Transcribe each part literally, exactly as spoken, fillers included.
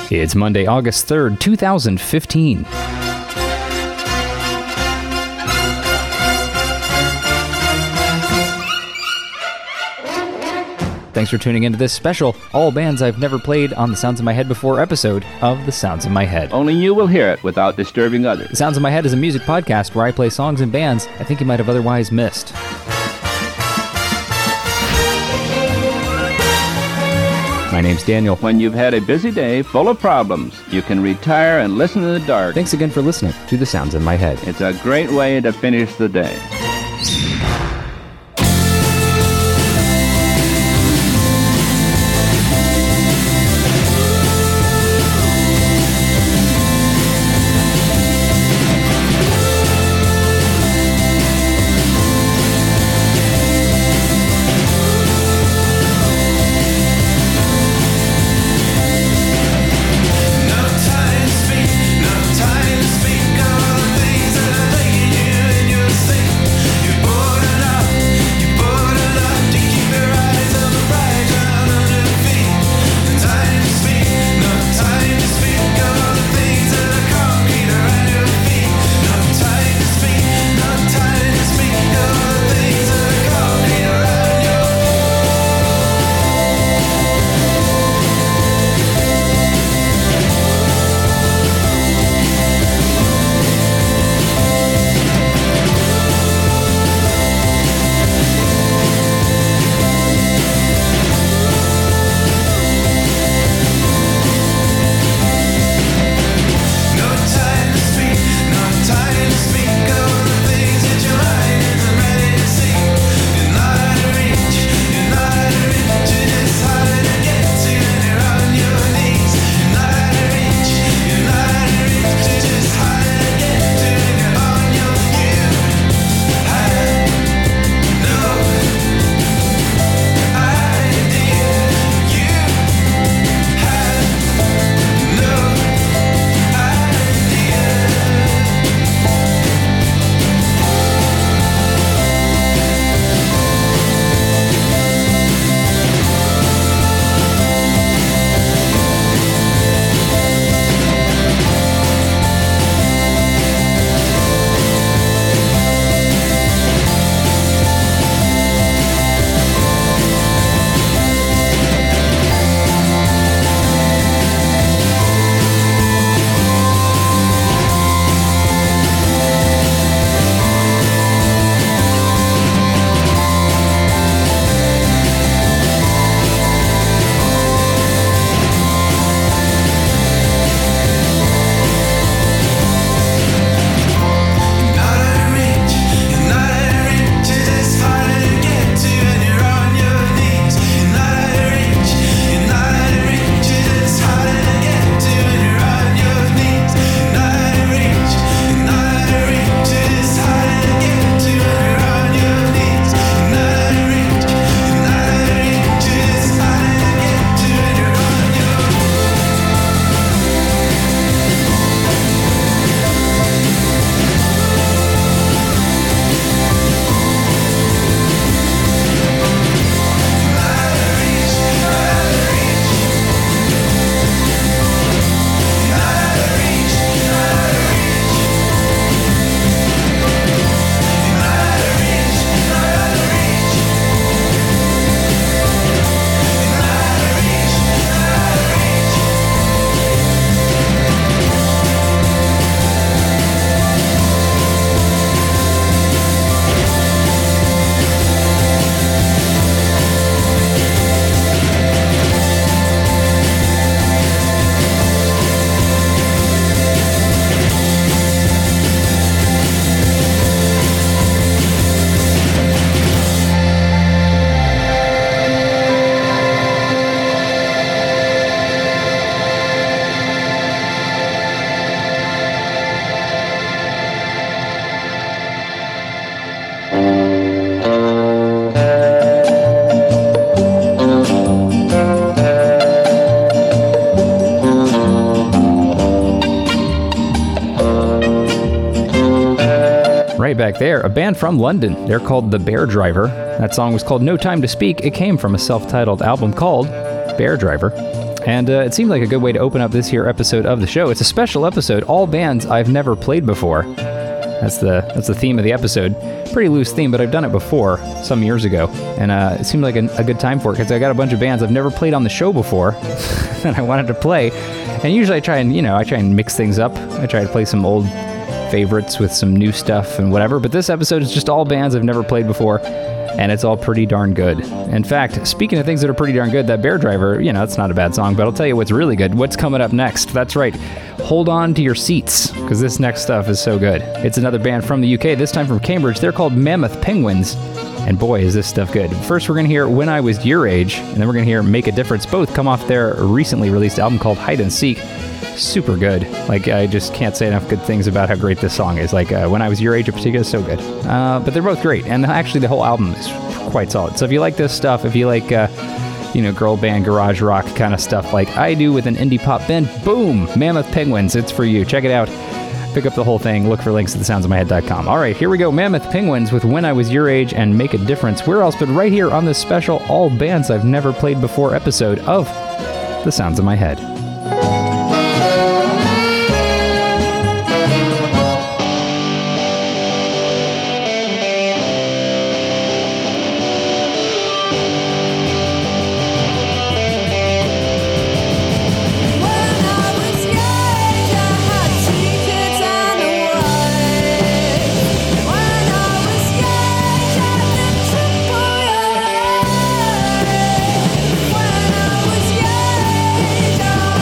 It's Monday, August third, two thousand fifteen. Thanks for tuning into this special All Bands I've Never Played on the Sounds in My Head Before episode of The Sounds in My Head. Only you will hear it without disturbing others. The Sounds in My Head is a music podcast where I play songs and bands I think you might have otherwise missed. My name's Daniel. When you've had a busy day full of problems, you can retire and listen in the dark. Thanks again for listening to The Sounds in My Head. It's a great way to finish the day. Right back there, a band from London. They're called The Bear Driver. That song was called No Time to Speak. It came from a self-titled album called Bear Driver. and uh, it seemed like a good way to open up this here episode of the show. It's a special episode, all bands I've never played before. That's the that's the theme of the episode. Pretty loose theme, but I've done it before, some years ago, and uh, it seemed like a, a good time for it, because I got a bunch of bands I've never played on the show before that I wanted to play, and usually I try and, you know, I try and mix things up. I try to play some old favorites with some new stuff and whatever, but this episode is just all bands I've never played before, and it's all pretty darn good. In fact, speaking of things that are pretty darn good, that Bear Driver, you know, that's not a bad song, but I'll tell you what's really good. What's coming up next? That's right. Hold on to your seats, because this next stuff is so good. It's another band from the U K, this time from Cambridge. They're called Mammoth Penguins, and boy, is this stuff good. First, we're going to hear When I Was Your Age, and then we're going to hear Make a Difference. Both come off their recently released album called Hide and Seek. Super good. Like, I just can't say enough good things about how great this song is. Like, uh, When I Was Your Age in particular is so good. Uh, but they're both great, and actually the whole album is quite solid. So if you like this stuff, if you like, uh, you know, girl band, garage rock kind of stuff like I do with an indie pop band, boom, Mammoth Penguins, it's for you. Check it out. Pick up the whole thing. Look for links at the sounds of my head dot com. All right, here we go. Mammoth Penguins with When I Was Your Age and Make a Difference. Where else but right here on this special All Bands I've Never Played Before episode of The Sounds of My Head. When I was young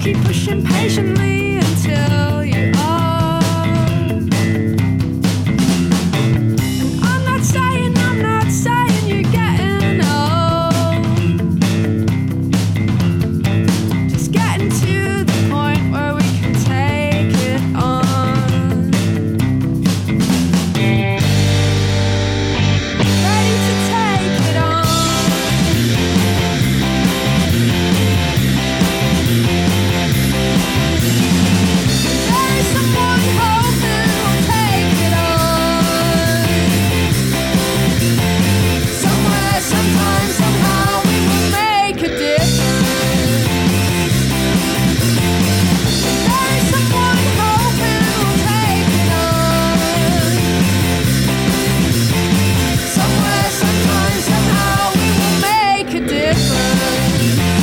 be pushing patiently until you are. And I'm not saying, I'm not saying you're getting old. Just getting to the point where we can take it on. Ready to take it on. There is someone hoping we'll take it on. Somewhere, sometime, somehow we will make a difference. There is someone hoping we'll take it on. Somewhere, sometime, somehow we will make a difference.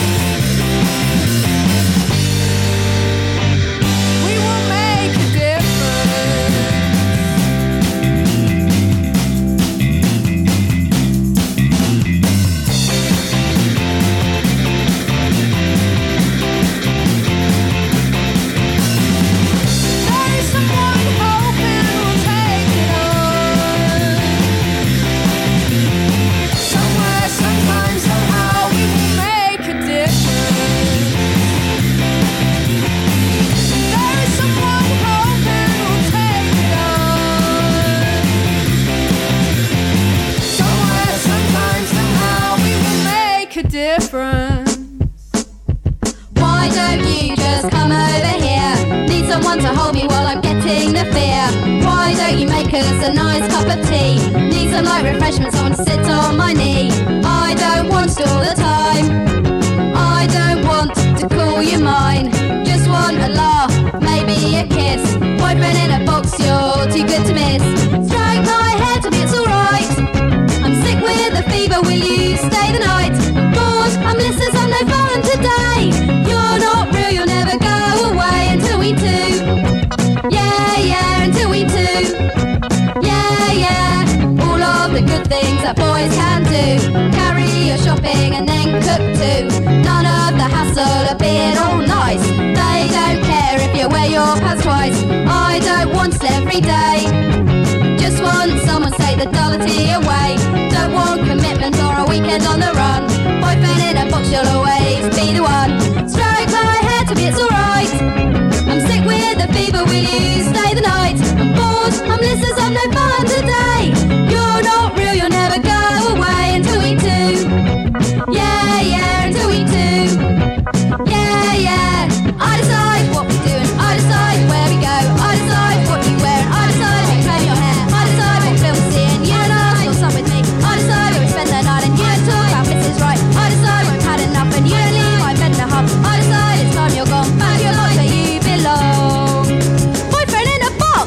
We will make a difference. There is someone hoping we'll take it on. Somewhere, sometime, somehow we will make a difference. There is someone hoping we'll take it on. Somewhere, sometime, somehow we will make a difference. Why don't you just come over here? Need someone to hold me while I'm getting the fear. Why don't you make us a nice cup of tea? Need some light refreshment, someone to sit on my knee. I don't want it all the time. I don't want to call you mine. Just want a laugh, maybe a kiss. Boyfriend in a box, you're too good to miss. Stroke my head, tell me it's alright. I'm sick with the fever, will you stay the night? Bored, I'm listless, I'm no fun today. You're not real, you'll never go away until we two. Yeah, yeah, until we two. Yeah, yeah, all of the good things that boys can do. Carry your shopping and then cook too. None of the hassle of being all nice. They don't care if you wear your pants twice. I don't want it every day. Just want someone to take the dullity away. Don't want commitment or a weekend on the run. Boyfriend in a box, you'll always be the one. Stroke my head, tell me it's alright. I'm sick with the fever, will you stay the night? I'm bored, I'm listless, I'm no fun today. You're not real, you'll never go away until we two. Yeah, yeah, until we two. Yeah, yeah, I decide what we're doing. I decide where we go. I decide what you wear. I decide how you comb your hair. I decide what film we're seeing. You and I, you'll stop with me. I decide where we spend the night and you don't talk about Missus Right. I decide when we've had enough and you don't leave my bed in a huff. I decide it's time you're gone. Back to your life where you belong. Boyfriend in a box.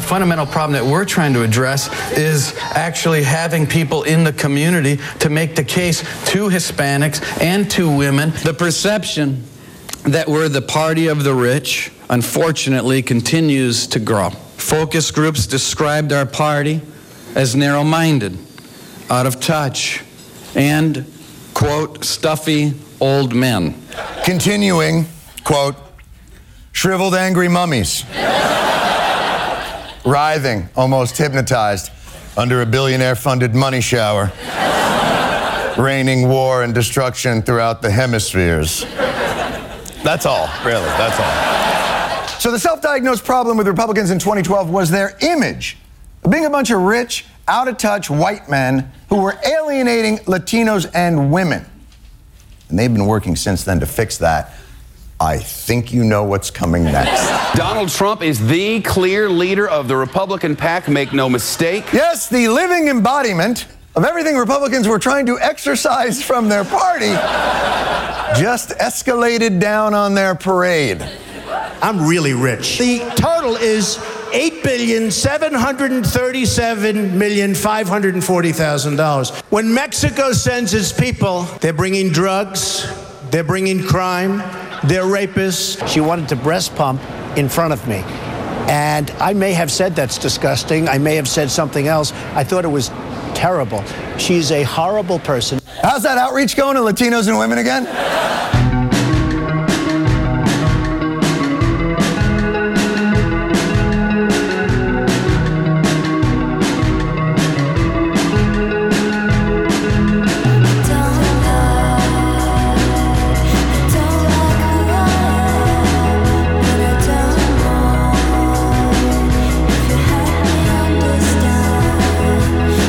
fundamental problem that we're trying to address is actually having people in the community to make the case to Hispanics and to women. The perception that we're the party of the rich, unfortunately, continues to grow. Focus groups described our party as narrow-minded, out of touch, and, quote, stuffy old men. Continuing, quote, shriveled angry mummies, writhing, almost hypnotized, under a billionaire-funded money shower, raining war and destruction throughout the hemispheres. That's all, really, that's all. So the self-diagnosed problem with Republicans in twenty twelve was their image, being a bunch of rich, out-of-touch white men who were alienating Latinos and women. And they've been working since then to fix that. I think you know what's coming next. Donald Trump is the clear leader of the Republican pack, make no mistake. Yes, the living embodiment of everything Republicans were trying to exorcise from their party just escalated down on their parade. I'm really rich. The total is eight billion seven hundred thirty-seven million five hundred forty thousand dollars. When Mexico sends its people, they're bringing drugs, they're bringing crime, they're rapists. She wanted to breast pump in front of me. And I may have said that's disgusting. I may have said something else. I thought it was terrible. She's a horrible person. How's that outreach going to Latinos and women again?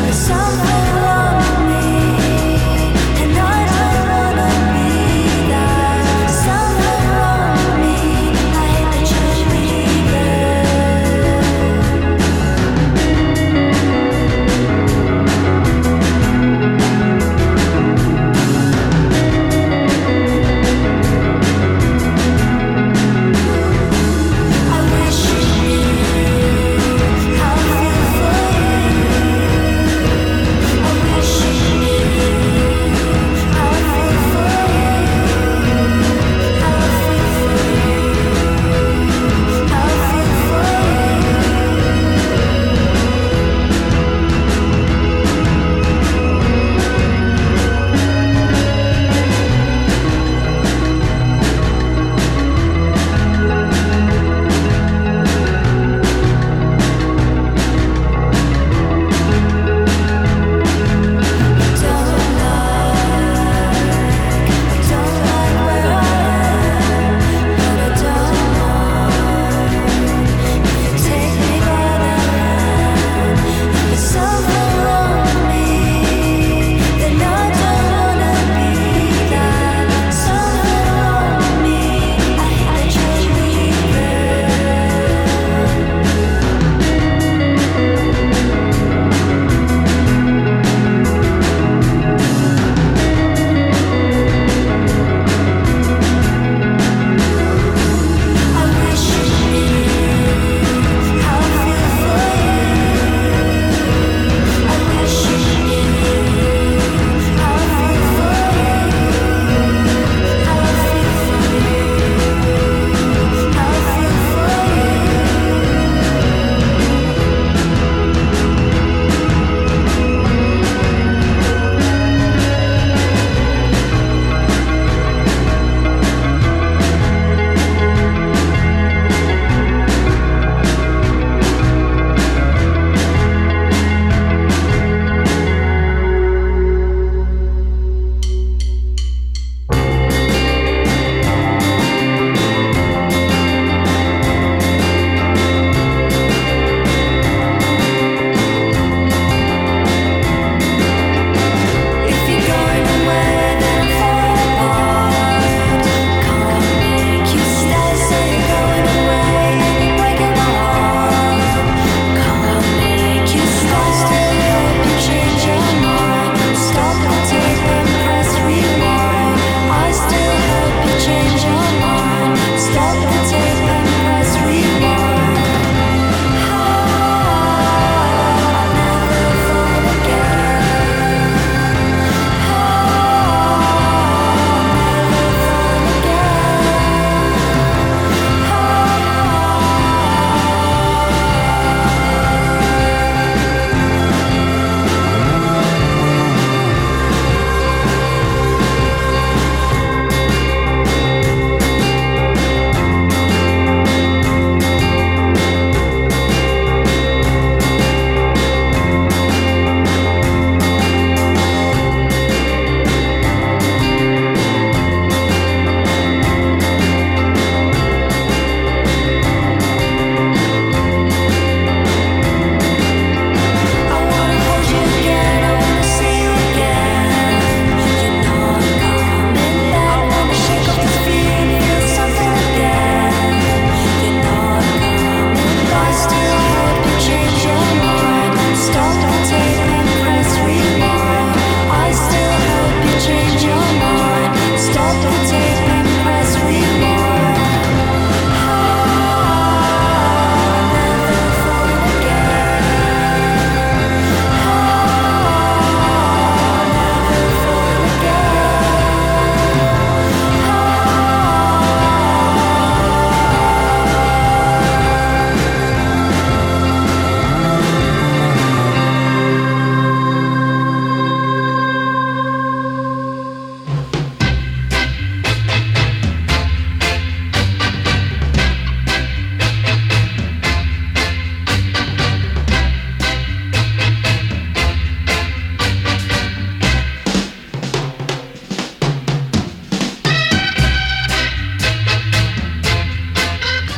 Something wrong with me, and I don't wanna be that.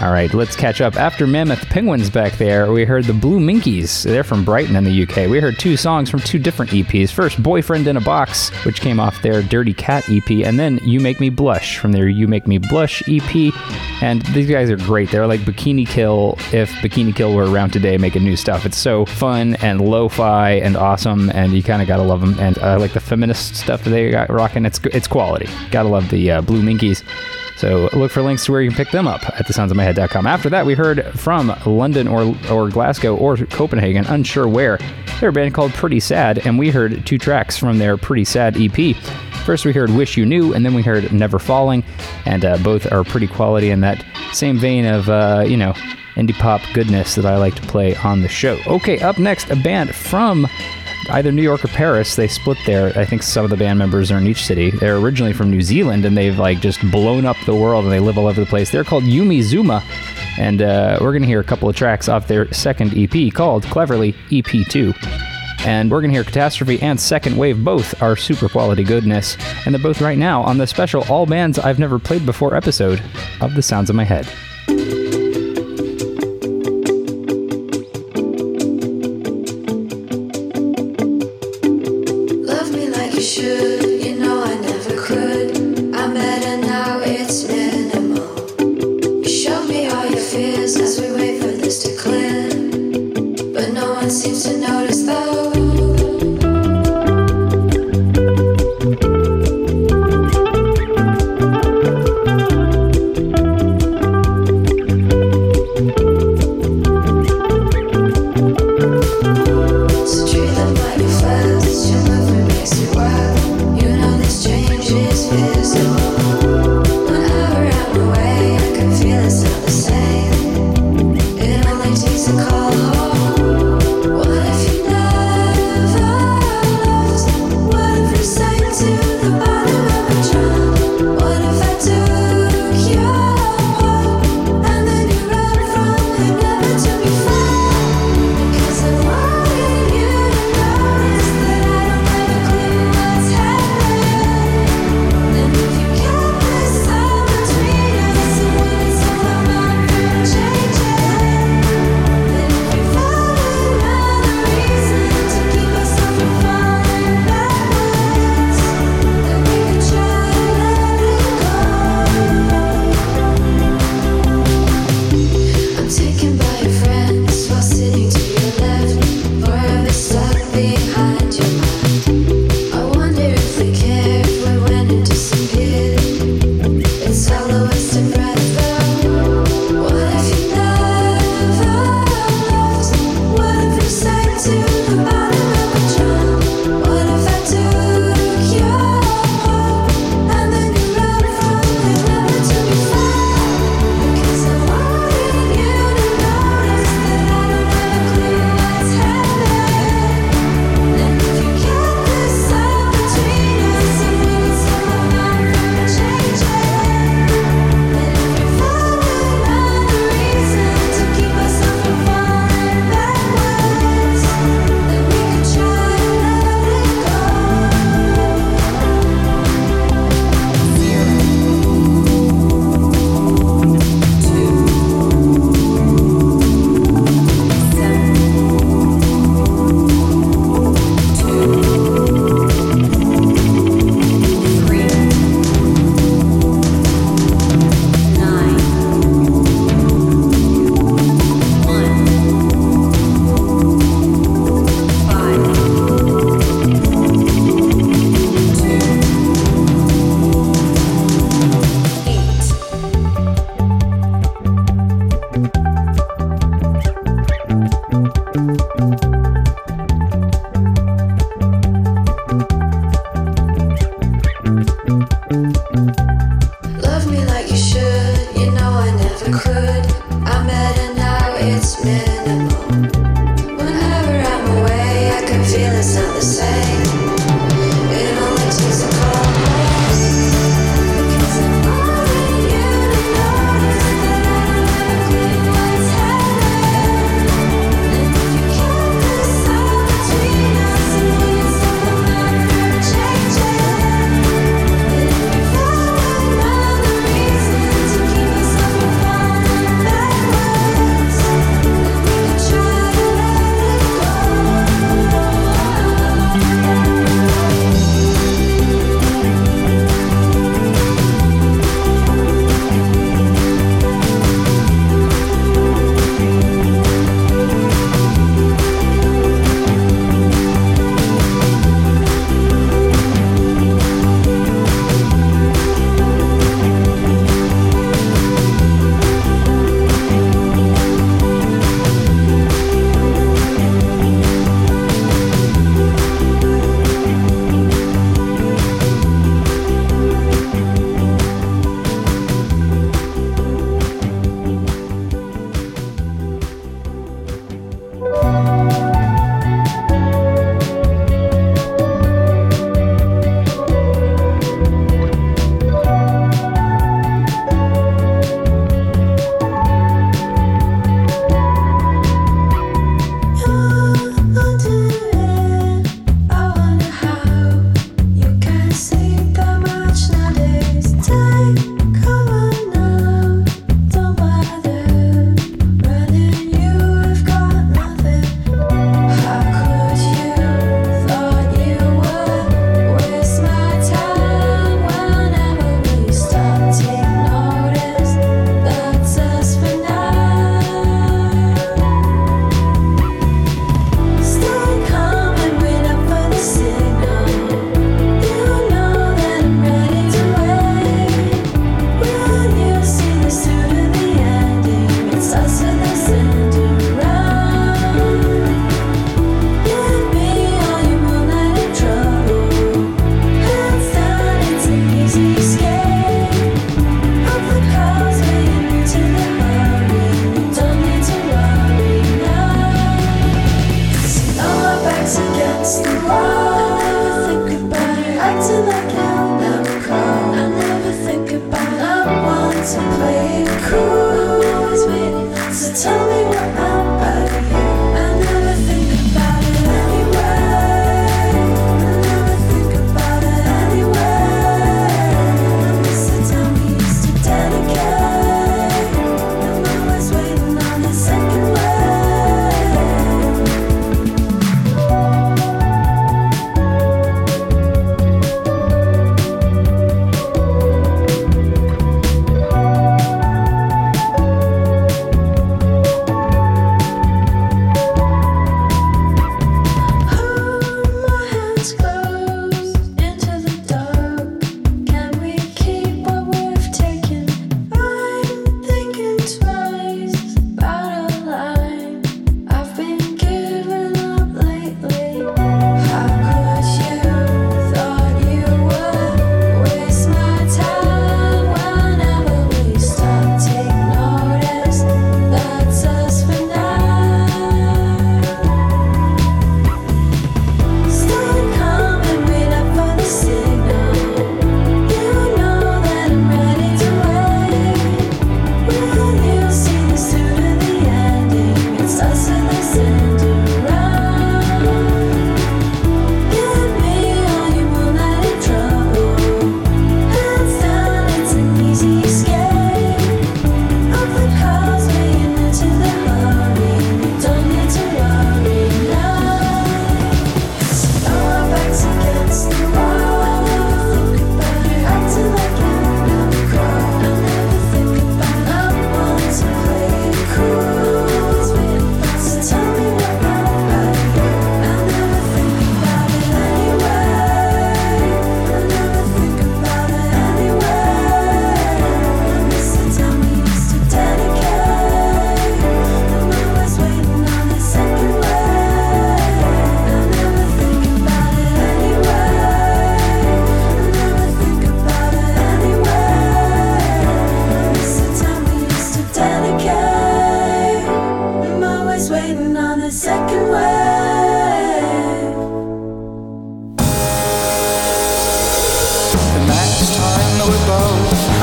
All right, let's catch up. After Mammoth Penguins back there, we heard the Blue Minkies. They're from Brighton in the U K. We heard two songs from two different E Ps. First, Boyfriend in a Box, which came off their Dirty Cat E P, and then You Make Me Blush from their You Make Me Blush E P. And these guys are great. They're like Bikini Kill if Bikini Kill were around today making new stuff. It's so fun and lo-fi and awesome, and you kind of gotta love them. And I uh, like the feminist stuff that they got rocking. It's it's quality. Gotta love the uh, Blue Minkies. So look for links to where you can pick them up at the sounds of my head dot com. After that, we heard from London or or Glasgow or Copenhagen, unsure where. They're a band called Pretty Sad, and we heard two tracks from their Pretty Sad E P. First, we heard Wish You Knew, and then we heard Never Falling, and uh, both are pretty quality in that same vein of, uh, you know, indie pop goodness that I like to play on the show. Okay, up next, a band from either New York or Paris. They split there. I think some of the band members are in each city. They're originally from New Zealand, and they've like just blown up the world, and they live all over the place. They're called Yumi Zuma, and uh, we're going to hear a couple of tracks off their second E P called, cleverly, E P two. And we're going to hear Catastrophe and Second Wave. Both are super quality goodness, and they're both right now on the special All Bands I've Never Played Before episode of The Sounds of My Head. Love me like you should, you know I never could. I'm better now, it's minimal. You show me all your fears as we wait for this to clear, but no one seems to notice though.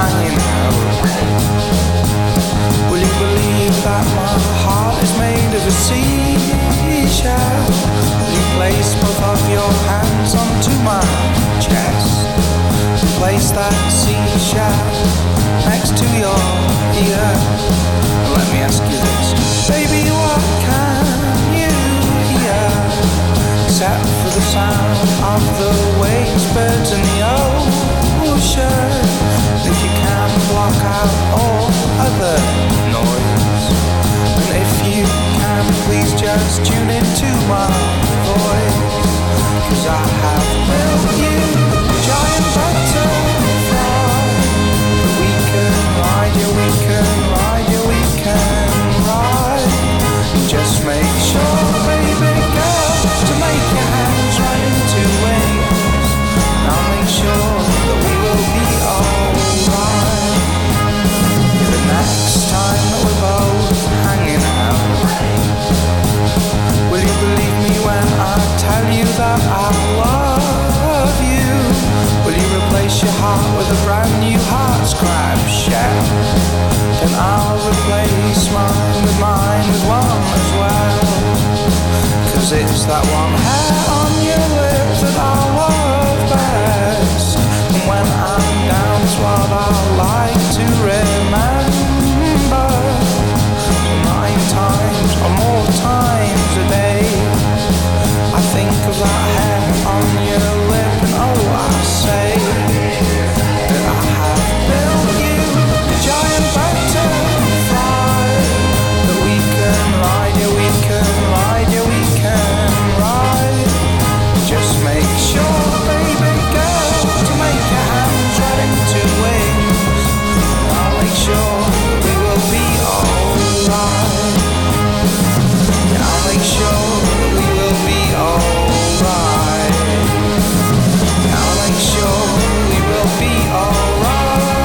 hanging out. Will you believe that my heart is made of a seashell? Will you place both of your hands onto my chest? Place that seashell next to your ear. Let me ask you this, baby, what can you hear? Except for the sound of the waves, birds in the ocean. If you can block out all other noise, and if you can, please just tune into my voice. Cause I have built you a giant butterfly. We can ride, yeah we can ride, yeah we can ride. Just make sure, baby girl, to make your hands right into wings. I'll make sure that we will be alright. The next time that we're both hanging out, will you believe me when I tell you that I love you? Will you replace your heart with a brand new heart scrap shell? Then I'll replace mine with mine with one as well. Cause it's that one hair on your lips that I love best. And when I'm down, it's what I like to remember. Nine times or more times a day, I think of that hair on your lip, and oh, I say that I have built you a giant butterfly. That we can ride, yeah we can ride, yeah we can ride. Just make sure, baby girl, to make your hands right into wings. I'll make sure we will be alright. Yeah, I'll make sure we will be alright. Yeah, I'll make sure we will be alright.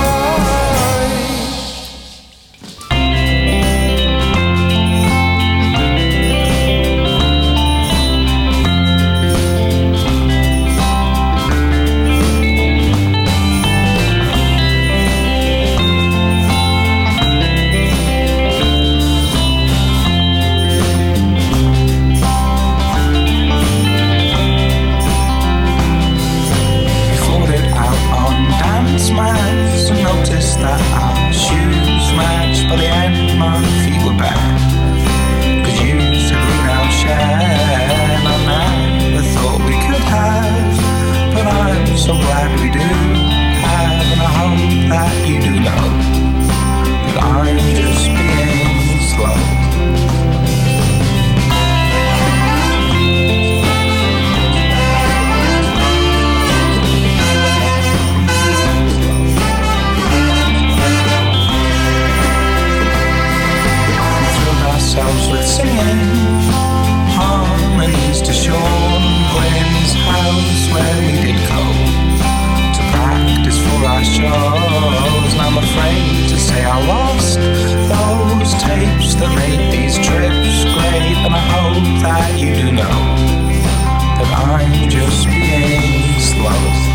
Match, and noticed that our shoes matched. By the end my feet were back, cause you said we now share. And I never thought we could have, but I'm so glad we do have. And I hope that you do know that I'm just being slow. With singing harmonies to Sean Gwynn's house, where we did go to practice for our shows. And I'm afraid to say I lost those tapes that made these trips great. And I hope that you do know that I'm just being slow.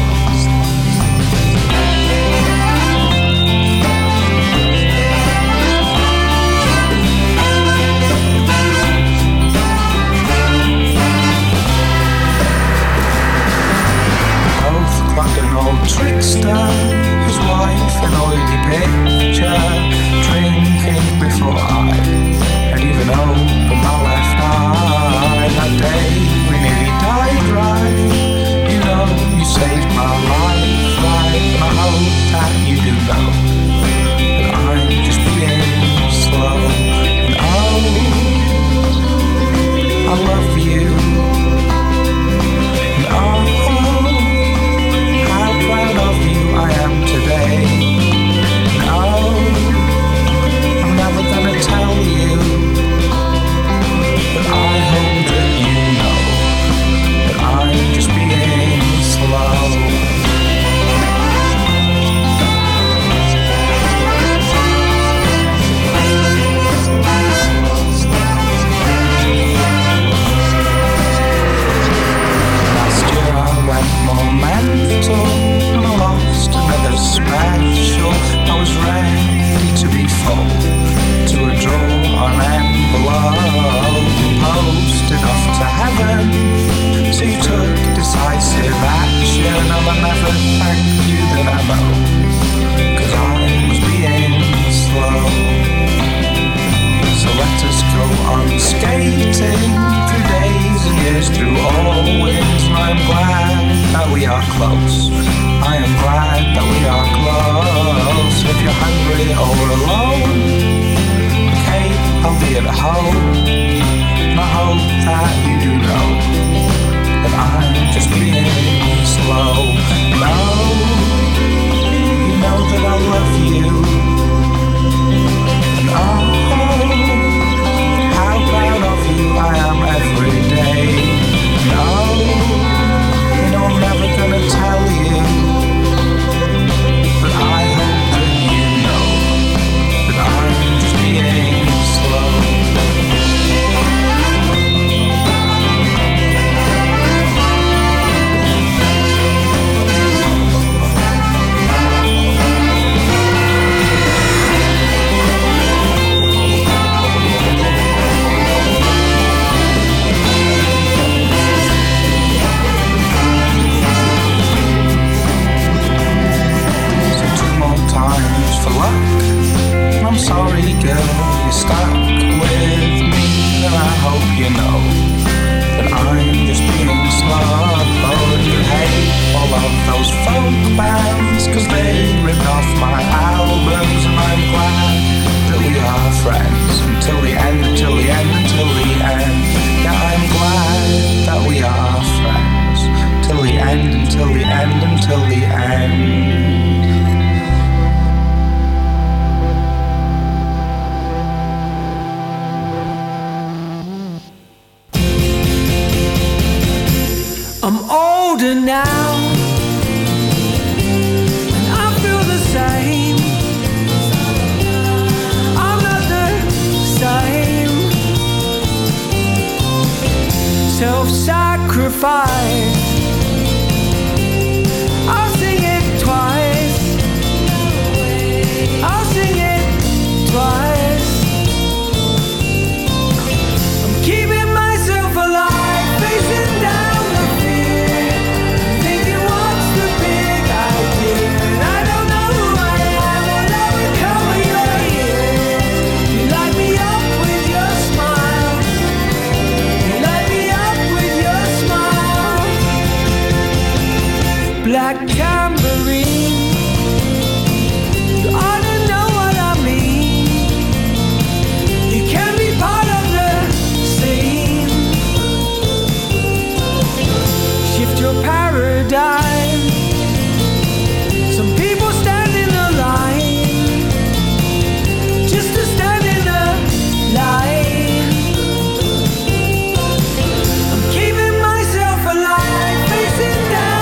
An old trickster, his wife an oily picture, drinking before I had even opened my left eye. That day we nearly died right, you know, you saved my life right. And I hope that you do know that I'm just being slow. And oh, I love you. And oh, proud of you I am today. No, I'm never gonna tell you, but I hope that you know that I'm just being slow. you're hungry or alone, okay, I'll be at home. And I hope that you know that I'm just being slow. No, you know that I love you. And oh, how proud of you I am every day. No, you know I'm never gonna tell you, but I hope that you know that I'm just being slow. I'm sorry, girl, you're stuck with me, and I hope you know that I'm just being slow. You hate all of those folk bands, cause they ripped off my albums, and I'm glad that we are friends until the end, until the end, until the end. Yeah, I'm glad that we are friends till the end, until the end, until the end. I'm older now, and I feel the same. I'm not the same. Self-sacrifice, I'll sing it twice. I'll sing it twice. I'm keeping myself alive, facing down. Black tambourine, you ought to know what I mean. You can be part of the scene. Shift your paradigm. Some people stand in the line just to stand in the line. I'm keeping myself alive, facing down.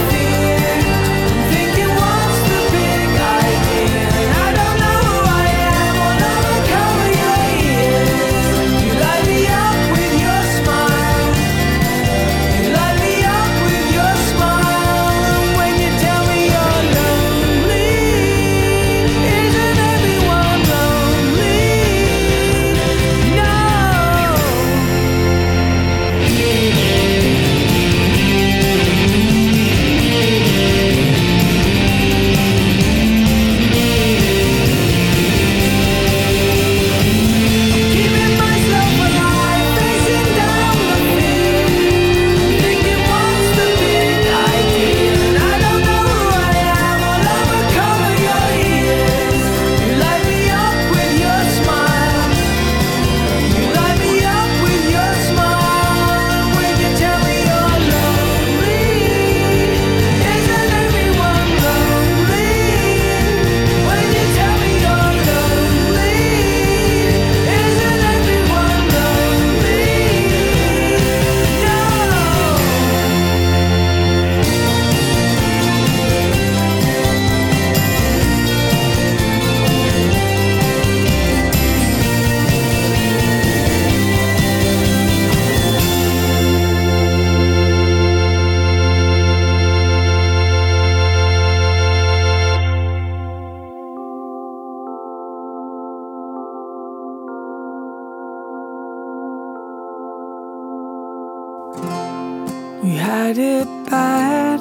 We had it bad,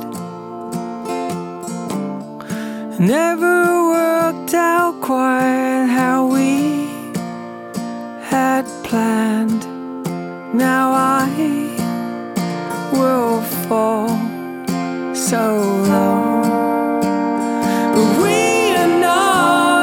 never worked out quite how we had planned. Now I will fall so low, but we are not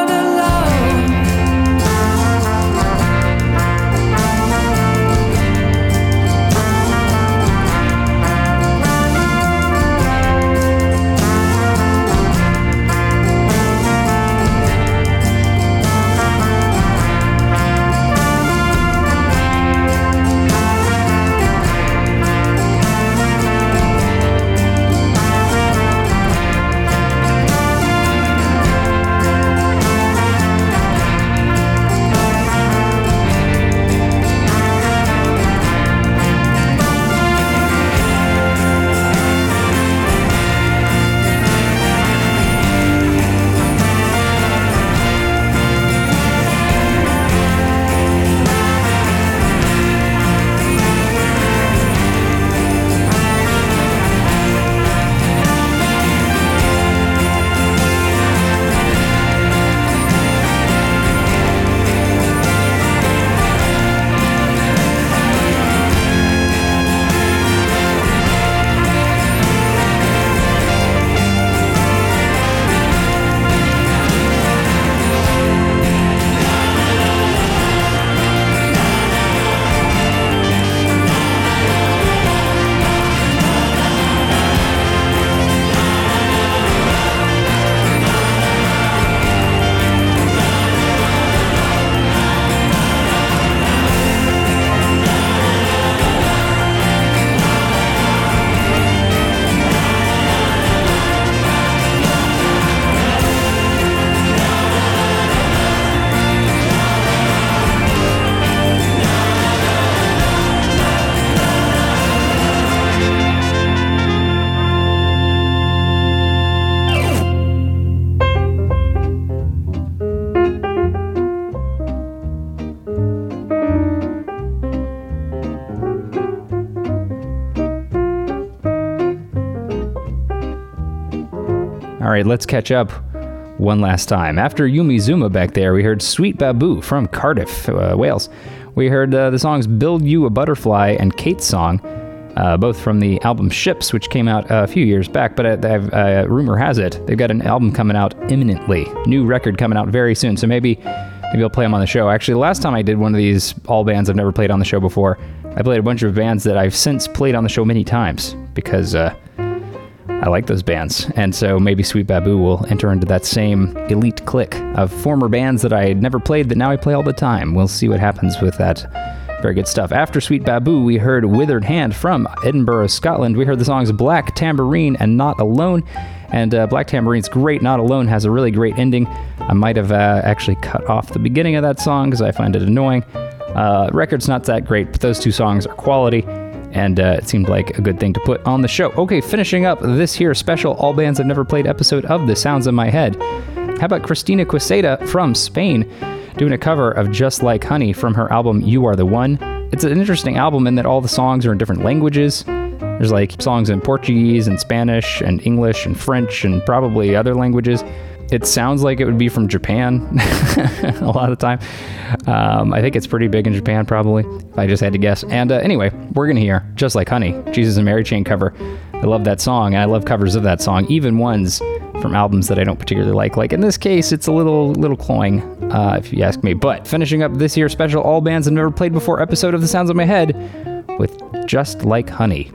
All right, let's catch up one last time. After Yumi Zuma back there, we heard Sweet Babu from Cardiff, uh, Wales. We heard uh, the songs Build You a Butterfly and Kate's Song, uh, both from the album Ships, which came out uh, a few years back, but uh, uh, rumor has it, they've got an album coming out imminently. New record coming out very soon, so maybe, maybe I'll play them on the show. Actually, the last time I did one of these all bands I've never played on the show before, I played a bunch of bands that I've since played on the show many times, because... Uh, I like those bands, and so maybe Sweet Babu will enter into that same elite clique of former bands that I had never played that now I play all the time. We'll see what happens with that. Very good stuff. After Sweet Babu, we heard Withered Hand from Edinburgh, Scotland. We heard the songs Black Tambourine and Not Alone, and uh, Black Tambourine's great. Not Alone has a really great ending. I might have uh, actually cut off the beginning of that song because I find it annoying. Uh, record's not that great, but those two songs are quality. And uh, it seemed like a good thing to put on the show. Okay, finishing up this here special All Bands I've Never Played episode of The Sounds in My Head. How about Cristina Quesada from Spain doing a cover of Just Like Honey from her album You Are the One? It's an interesting album in that all the songs are in different languages. There's like songs in Portuguese and Spanish and English and French and probably other languages. It sounds like it would be from Japan a lot of the time. Um, I think it's pretty big in Japan, probably, if I just had to guess. And uh, anyway, we're going to hear Just Like Honey, Jesus and Mary Chain cover. I love that song, and I love covers of that song, even ones from albums that I don't particularly like. Like in this case, it's a little little cloying, uh, if you ask me. But finishing up this year's special All Bands I've Never Played Before episode of The Sounds in My Head with Just Like Honey.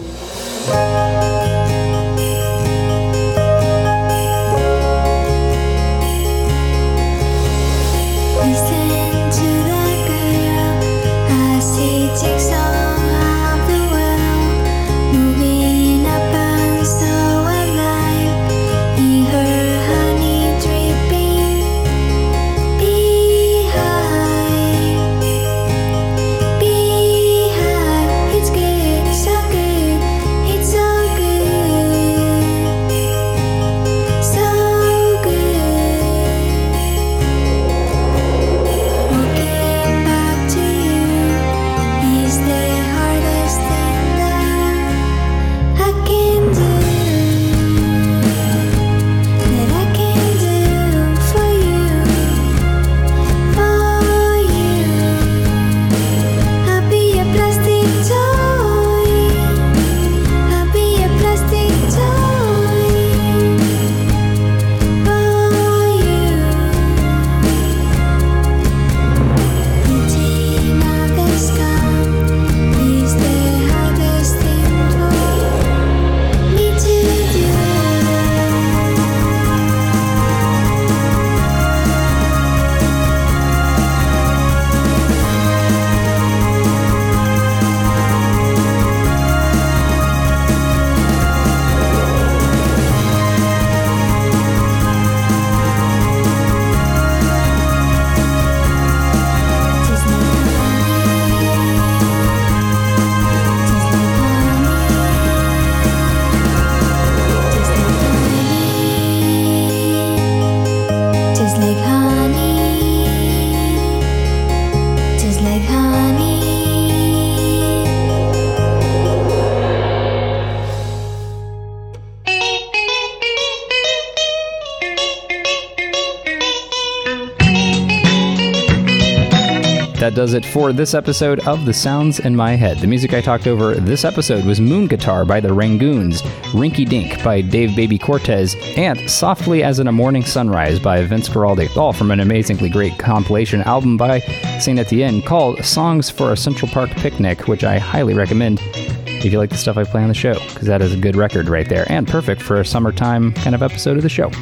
That does it for this episode of The Sounds in My Head. The music I talked over this episode was Moon Guitar by the Rangoons, Rinky Dink by Dave Baby Cortez, and Softly as in a Morning Sunrise by Vince Guaraldi, all from an amazingly great compilation album by Saint Etienne called Songs for a Central Park Picnic, which I highly recommend if you like the stuff I play on the show, because that is a good record right there, and perfect for a summertime kind of episode of the show.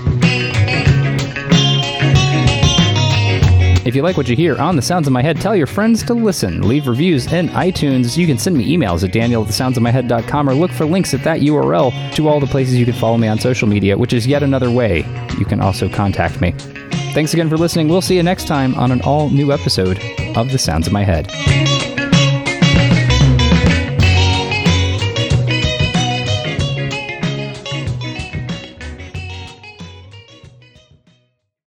If you like what you hear on The Sounds in My Head, tell your friends to listen. Leave reviews in iTunes. You can send me emails at daniel at the sounds of my head dot com or look for links at that U R L to all the places you can follow me on social media, which is yet another way you can also contact me. Thanks again for listening. We'll see you next time on an all-new episode of The Sounds in My Head.